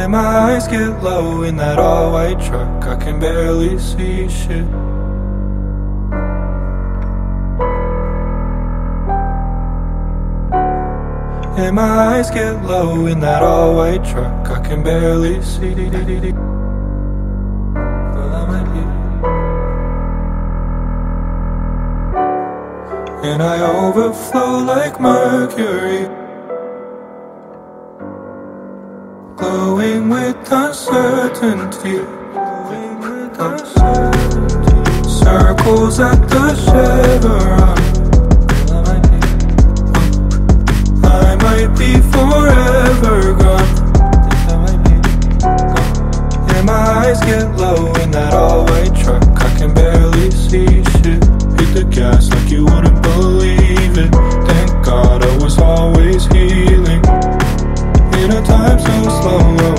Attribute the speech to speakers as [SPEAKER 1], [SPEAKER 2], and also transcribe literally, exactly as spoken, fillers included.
[SPEAKER 1] And my eyes get low in that all-white truck, I can barely see shit. And my eyes get low in that all-white truck, I can barely see. Well, I'm at you. And I overflow like mercury, glowing with uncertainty, glowing with uncertainty. Circles at the chevron, I might be forever gone. And my eyes get low in that all-white truck, I can barely see shit. Hit the gas like you wouldn't believe it. Thank God I was always healing in a time so slow.